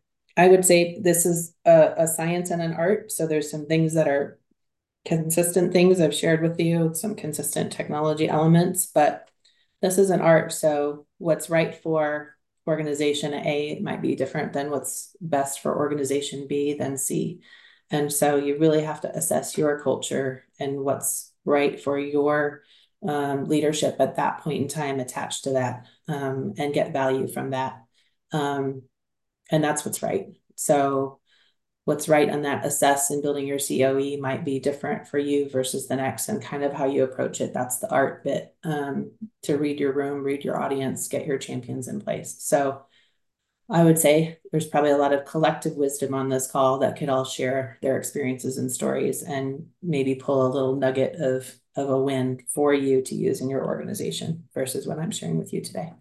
I would say this is a, a science and an art. So there's some things that are consistent things I've shared with you, some consistent technology elements, but this is an art. So what's right for organization A might be different than what's best for organization B than C. And so you really have to assess your culture and what's right for your um, leadership at that point in time attached to that um, and get value from that. Um, and that's what's right. So what's right on that assess and building your C O E might be different for you versus the next, and kind of how you approach it. That's the art bit, um, to read your room, read your audience, get your champions in place. So I would say there's probably a lot of collective wisdom on this call that could all share their experiences and stories and maybe pull a little nugget of, of a win for you to use in your organization versus what I'm sharing with you today.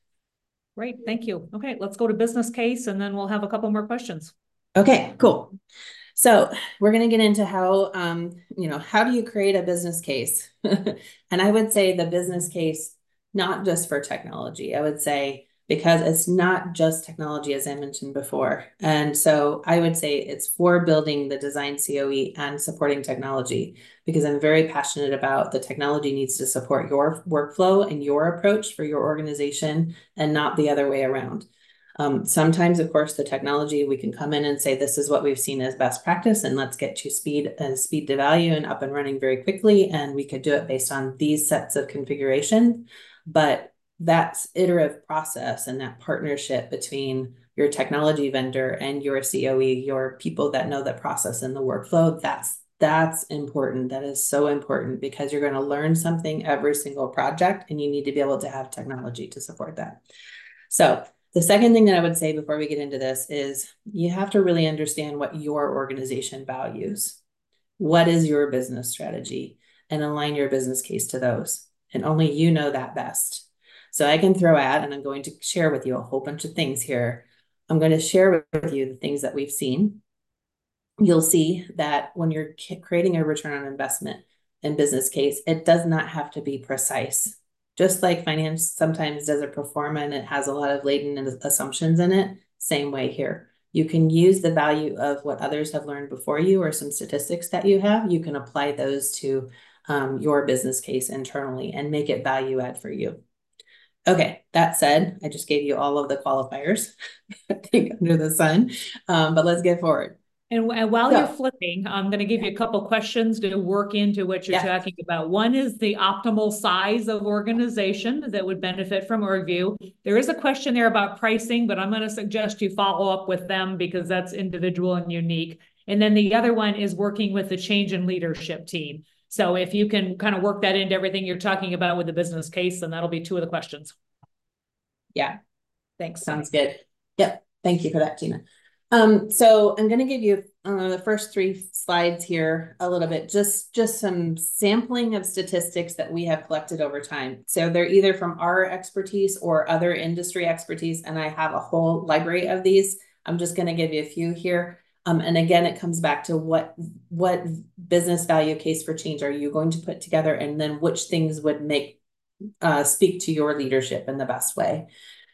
Great, thank you. Okay, let's go to business case and then we'll have a couple more questions. Okay, cool. So we're going to get into how, um, you know, how do you create a business case? And I would say the business case, not just for technology, I would say, because it's not just technology, as I mentioned before. And so I would say it's for building the design C O E and supporting technology, because I'm very passionate about the technology needs to support your workflow and your approach for your organization and not the other way around. Um, sometimes, of course, the technology, we can come in and say, this is what we've seen as best practice, and let's get to speed and uh, speed to value and up and running very quickly. And we could do it based on these sets of configuration. but that's iterative process and that partnership between your technology vendor and your C O E, your people that know the process and the workflow, that's that's important. That is so important because you're going to learn something every single project and you need to be able to have technology to support that. So the second thing that I would say before we get into this is you have to really understand what your organization values. What is your business strategy? And align your business case to those. And only you know that best. So I can throw out, and I'm going to share with you a whole bunch of things here. I'm going to share with you the things that we've seen. You'll see that when you're creating a return on investment and business case, it does not have to be precise. Just like finance sometimes does a pro forma and it has a lot of latent assumptions in it, same way here. You can use the value of what others have learned before you or some statistics that you have. You can apply those to um, your business case internally and make it value add for you. Okay, that said, I just gave you all of the qualifiers, I think, under the sun, um, but let's get forward. And, and while so, you're flipping, I'm going to give you a couple questions to work into what you're yeah. talking about. One is the optimal size of organization that would benefit from OrgView. There is a question there about pricing, but I'm going to suggest you follow up with them because that's individual and unique. And then the other one is working with the change in leadership team. So if you can kind of work that into everything you're talking about with the business case, then that'll be two of the questions. Yeah. Thanks. Sounds good. Yep. Thank you for that, Gina. Um, so I'm going to give you uh, the first three slides here a little bit, just, just some sampling of statistics that we have collected over time. So they're either from our expertise or other industry expertise, and I have a whole library of these. I'm just going to give you a few here. Um, and again, it comes back to what, what business value case for change are you going to put together, and then which things would make uh, speak to your leadership in the best way.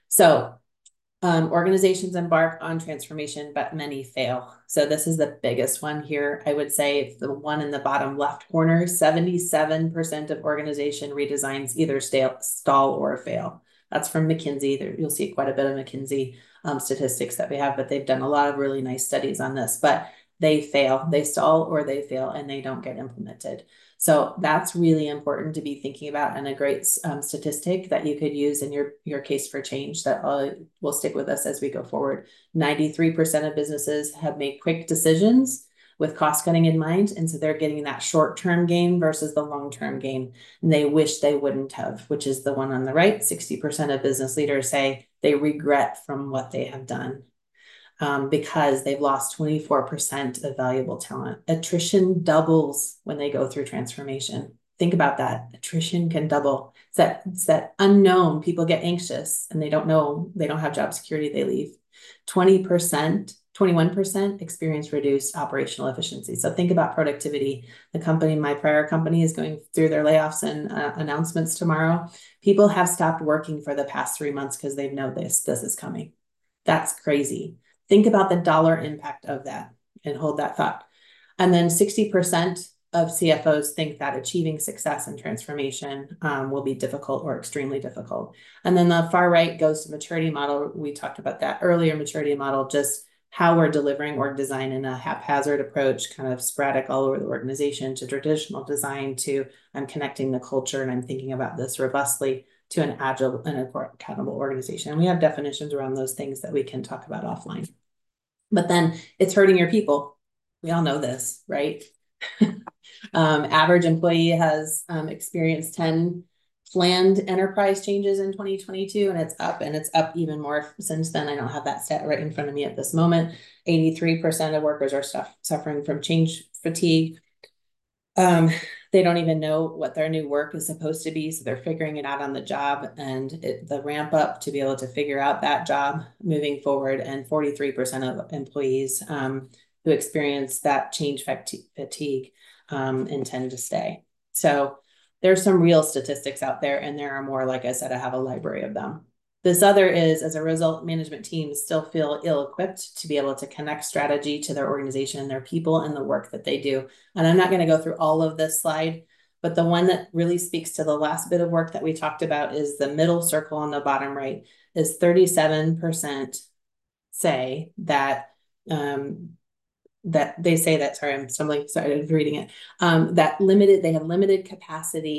So Um, organizations embark on transformation, but many fail. So this is the biggest one here. I would say it's the one in the bottom left corner. seventy-seven percent of organization redesigns either stale, stall or fail. That's from McKinsey. There, you'll see quite a bit of McKinsey um, statistics that we have, but they've done a lot of really nice studies on this. But they fail, they stall or they fail, and they don't get implemented. So that's really important to be thinking about, and a great um, statistic that you could use in your, your case for change that uh, will stick with us as we go forward. ninety-three percent of businesses have made quick decisions with cost cutting in mind. And so they're getting that short-term gain versus the long-term gain. And they wish they wouldn't have, which is the one on the right. sixty percent of business leaders say they regret from what they have done. Um, because they've lost twenty-four percent of valuable talent. Attrition doubles when they go through transformation. Think about that. Attrition can double. It's that, it's that unknown. People get anxious and they don't know, they don't have job security, they leave. twenty percent, twenty-one percent experience reduced operational efficiency. So think about productivity. The company, my prior company, is going through their layoffs and uh, announcements tomorrow. People have stopped working for the past three months because they know this, this is coming. That's crazy. Think about the dollar impact of that and hold that thought. And then sixty percent of C F Os think that achieving success and transformation um, will be difficult or extremely difficult. And then the far right goes to maturity model. We talked about that earlier, maturity model, just how we're delivering org design in a haphazard approach, kind of sporadic all over the organization, to traditional design, to I'm connecting the culture and I'm thinking about this robustly, to an agile and accountable organization. And we have definitions around those things that we can talk about offline. But then it's hurting your people. We all know this, right? um, average employee has um, experienced ten planned enterprise changes in twenty twenty-two, and it's up, and it's up even more since then. I don't have that stat right in front of me at this moment. eighty-three percent of workers are stuff, suffering from change fatigue. Um, they don't even know what their new work is supposed to be, so they're figuring it out on the job, and it, the ramp up to be able to figure out that job moving forward. And forty-three percent of employees um, who experience that change fatigue um, intend to stay. So there's some real statistics out there, and there are more. Like I said, I have a library of them. This other is, as a result, management teams still feel ill-equipped to be able to connect strategy to their organization, their people, and the work that they do. And I'm not going to go through all of this slide, but the one that really speaks to the last bit of work that we talked about is the middle circle on the bottom right. Is thirty-seven percent say that, um, that they say that, sorry, I'm stumbling, sorry, I was reading it, um, that limited, they have limited capacity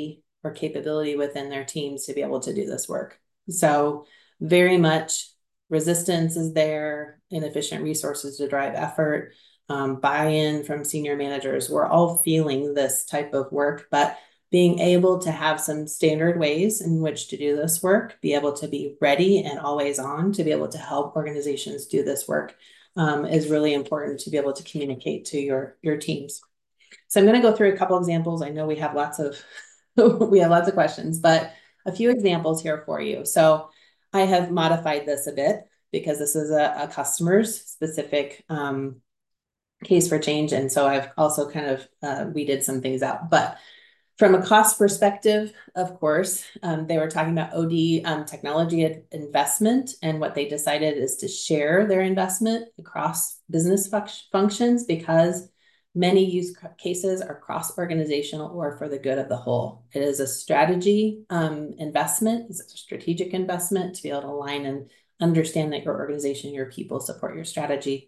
or capability within their teams to be able to do this work. So very much resistance is there, inefficient resources to drive effort, um, buy-in from senior managers. We're all feeling this type of work, but being able to have some standard ways in which to do this work, be able to be ready and always on to be able to help organizations do this work um, is really important to be able to communicate to your, your teams. So I'm going to go through a couple examples. I know we have lots of we have lots of questions, but a few examples here for you. So I have modified this a bit because this is a, a customer's specific um, case for change. And so I've also kind of uh, weeded some things out. But from a cost perspective, of course, um, they were talking about O D um, technology investment, and what they decided is to share their investment across business fu functions because many use cases are cross-organizational or for the good of the whole. It is a strategy um, investment, it's a strategic investment to be able to align and understand that your organization, your people support your strategy.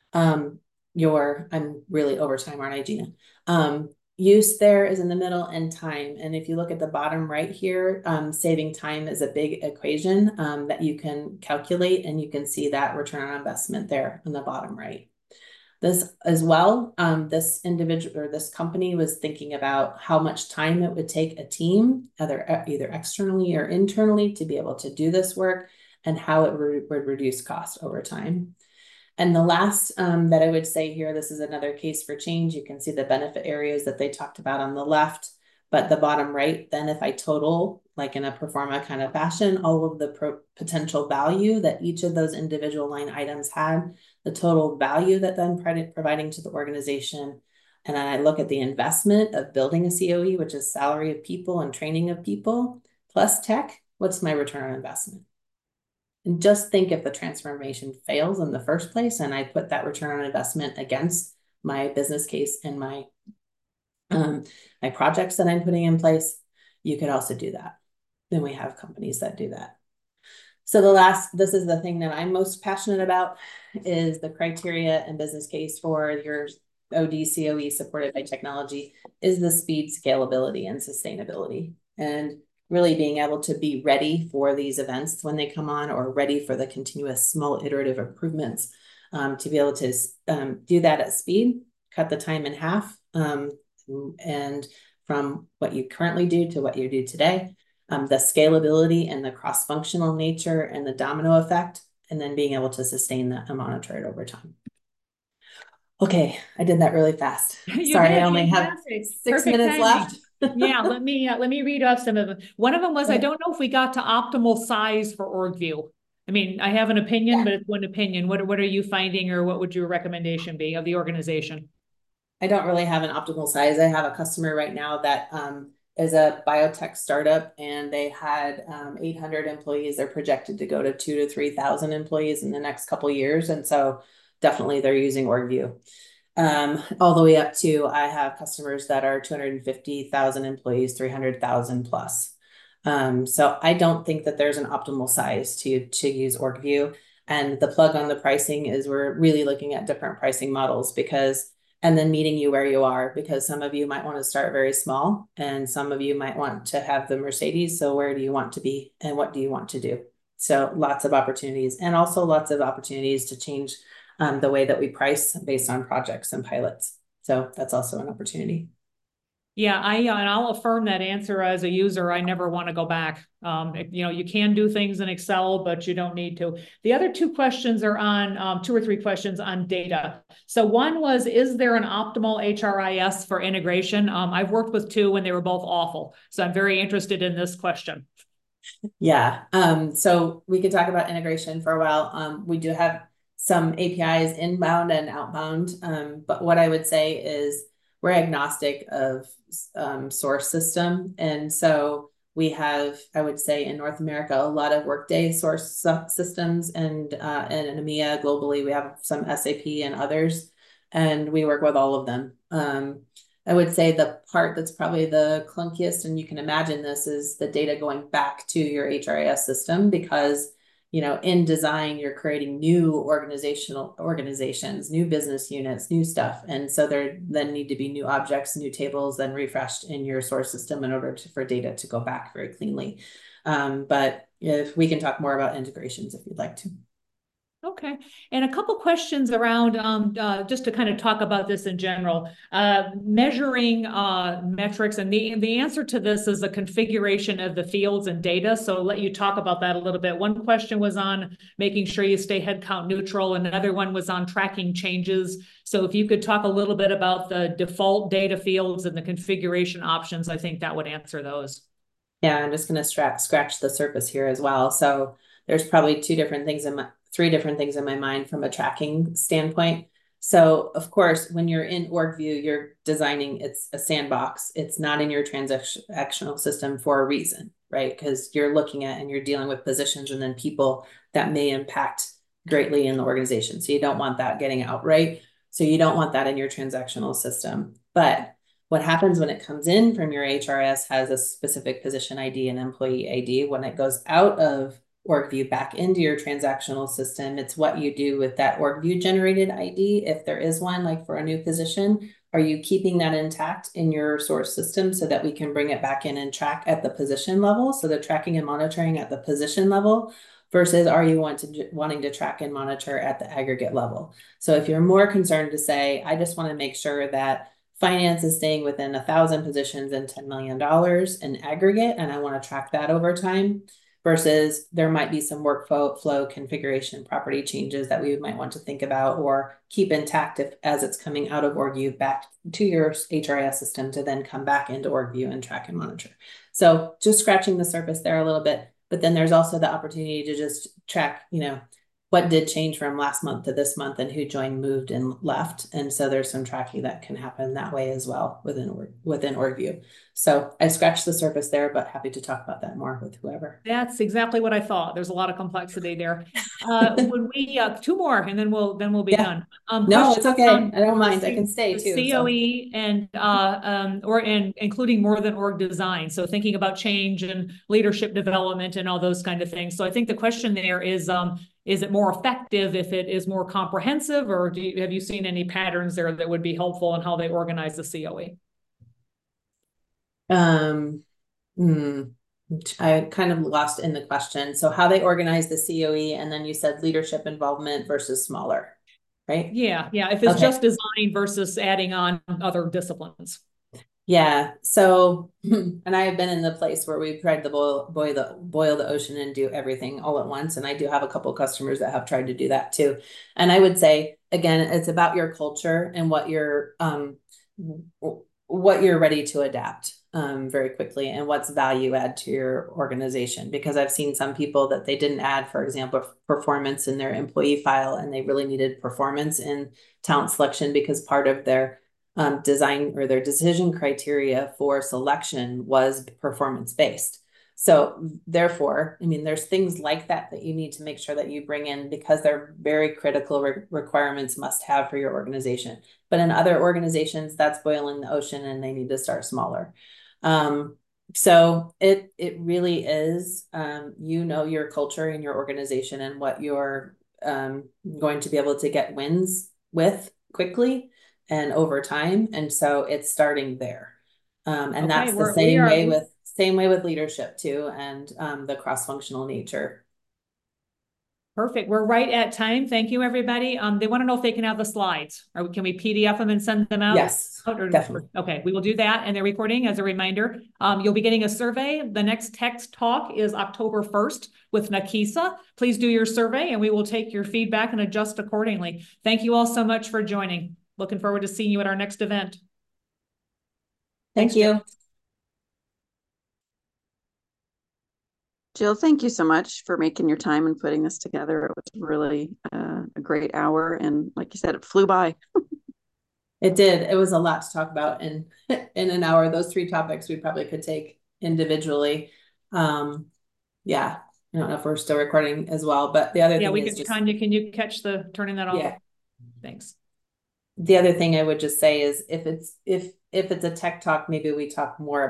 Um, your, I'm really over time, aren't I, Gina? Um, Use there is in the middle and time. And if you look at the bottom right here, um, saving time is a big equation um, that you can calculate, and you can see that return on investment there on the bottom right. This as well, um, this individual or this company was thinking about how much time it would take a team, either, either externally or internally, to be able to do this work and how it re would reduce cost over time. And the last um, that I would say here, this is another case for change. You can see the benefit areas that they talked about on the left, but the bottom right, then if I total, like in a pro forma kind of fashion, all of the pro potential value that each of those individual line items had, the total value that then providing to the organization. And then I look at the investment of building a C O E, which is salary of people and training of people, plus tech, what's my return on investment? And just think if the transformation fails in the first place and I put that return on investment against my business case and my um, my projects that I'm putting in place, you could also do that. Then we have companies that do that. So the last, this is the thing that I'm most passionate about, is the criteria and business case for your O D C O E supported by technology is the speed, scalability, and sustainability. And really being able to be ready for these events when they come on, or ready for the continuous small iterative improvements, um, to be able to um, do that at speed, cut the time in half, um, and from what you currently do to what you do today, um, the scalability and the cross-functional nature and the domino effect, and then being able to sustain that and monitor it over time. Okay, I did that really fast. You Sorry, did, I only fantastic. have six Perfect minutes timing. left. Yeah, let me uh, let me read off some of them. One of them was, I don't know if we got to optimal size for OrgView. I mean, I have an opinion, yeah. but it's one opinion. What, what are you finding, or what would your recommendation be of the organization? I don't really have an optimal size. I have a customer right now that um, is a biotech startup, and they had um, eight hundred employees. They're projected to go to two to three thousand employees in the next couple of years. And so definitely they're using OrgView. Um, all the way up to, I have customers that are two hundred fifty thousand employees, three hundred thousand plus. Um, so I don't think that there's an optimal size to, to use OrgView. And the plug on the pricing is we're really looking at different pricing models, because, and then meeting you where you are, because some of you might want to start very small and some of you might want to have the Mercedes. So where do you want to be and what do you want to do? So lots of opportunities, and also lots of opportunities to change Um, the way that we price based on projects and pilots. So that's also an opportunity. Yeah, I uh, and I'll affirm that answer as a user. I never want to go back. Um, you know, you can do things in Excel, but you don't need to. The other two questions are on um, two or three questions on data. So one was, is there an optimal H R I S for integration? Um, I've worked with two and they were both awful. So I'm very interested in this question. Yeah. Um, so we could talk about integration for a while. Um, we do have some A P Is inbound and outbound. Um, but what I would say is we're agnostic of um, source system. And so we have, I would say in North America, a lot of Workday source systems, and, uh, and in EMEA globally, we have some S A P and others, and we work with all of them. Um, I would say the part that's probably the clunkiest, and you can imagine this, is the data going back to your H R I S system, because you know, in design, you're creating new organizational organizations, new business units, new stuff. And so there then need to be new objects, new tables, then refreshed in your source system in order to, for data to go back very cleanly. Um, but if we can talk more about integrations if you'd like to. Okay, and a couple questions around um, uh, just to kind of talk about this in general, uh, measuring uh, metrics, and the the answer to this is the configuration of the fields and data. So I'll let you talk about that a little bit. One question was on making sure you stay headcount neutral, and another one was on tracking changes. So if you could talk a little bit about the default data fields and the configuration options, I think that would answer those. Yeah, I'm just going to scratch the surface here as well. So there's probably two different things in my three different things in my mind from a tracking standpoint. So of course, when you're in org view, you're designing, it's a sandbox. It's not in your transactional system for a reason, right? Because you're looking at and you're dealing with positions and then people that may impact greatly in the organization. So you don't want that getting out, right? So you don't want that in your transactional system. But what happens when it comes in from your H R S has a specific position I D and employee I D. When it goes out of org view back into your transactional system, it's what you do with that org view generated I D. If there is one, like for a new position, are you keeping that intact in your source system so that we can bring it back in and track at the position level? So the tracking and monitoring at the position level versus are you want to, wanting to track and monitor at the aggregate level? So if you're more concerned to say, I just want to make sure that finance is staying within a thousand positions and ten million dollars in aggregate, and I want to track that over time, versus there might be some workflow flow configuration property changes that we might want to think about or keep intact if, as it's coming out of org view back to your H R I S system to then come back into org view and track and monitor. So just scratching the surface there a little bit, but then there's also the opportunity to just track, you know, what did change from last month to this month and who joined, moved, and left. And so there's some tracking that can happen that way as well within, within org view. So I scratched the surface there, but happy to talk about that more with whoever. That's exactly what I thought. There's a lot of complexity there. Uh, would we, uh, two more and then we'll, then we'll be yeah. done. Um, no, it's okay. I don't mind. I can stay too. C O E so. and, uh, um, or, and including more than org design. So thinking about change and leadership development and all those kind of things. So I think the question there is, um, is it more effective if it is more comprehensive, or do you, have you seen any patterns there that would be helpful in how they organize the C O E? Um, hmm, I kind of lost in the question. So how they organize the C O E, and then you said leadership involvement versus smaller, right? Yeah, yeah. If it's okay. Just design versus adding on other disciplines. Yeah. So, and I have been in the place where we've tried to boil, boil the boil the ocean and do everything all at once. And I do have a couple of customers that have tried to do that too. And I would say, again, it's about your culture and what you're um, what you're ready to adapt um, very quickly and what's value add to your organization. Because I've seen some people that they didn't add, for example, performance in their employee file, and they really needed performance in talent selection because part of their Um, design or their decision criteria for selection was performance based. So therefore, I mean, there's things like that that you need to make sure that you bring in because they're very critical re requirements must have for your organization. But in other organizations, that's boiling the ocean and they need to start smaller. Um, so it, it really is, um, you know, your culture and your organization and what you're um, going to be able to get wins with quickly and over time. And so it's starting there. Um, and okay, that's the same way with same way with leadership too, and um, the cross-functional nature. Perfect. We're right at time. Thank you, everybody. Um, they want to know if they can have the slides. Or can we P D F them and send them out? Yes, or, definitely. Okay, we will do that. And they're recording as a reminder. Um, you'll be getting a survey. The next text talk is October first with Nakisa. Please do your survey and we will take your feedback and adjust accordingly. Thank you all so much for joining. Looking forward to seeing you at our next event. Thank you. Jill, thank you so much for making your time and putting this together. It was really uh, a great hour. And like you said, it flew by. It did. It was a lot to talk about in, in an hour. Those three topics we probably could take individually. Um, yeah, I don't know if we're still recording as well, but the other yeah, thing we is can, just, Tanya, can you catch the turning that off? Yeah. Thanks. The other thing I would just say is if it's if if it's a tech talk, maybe we talk more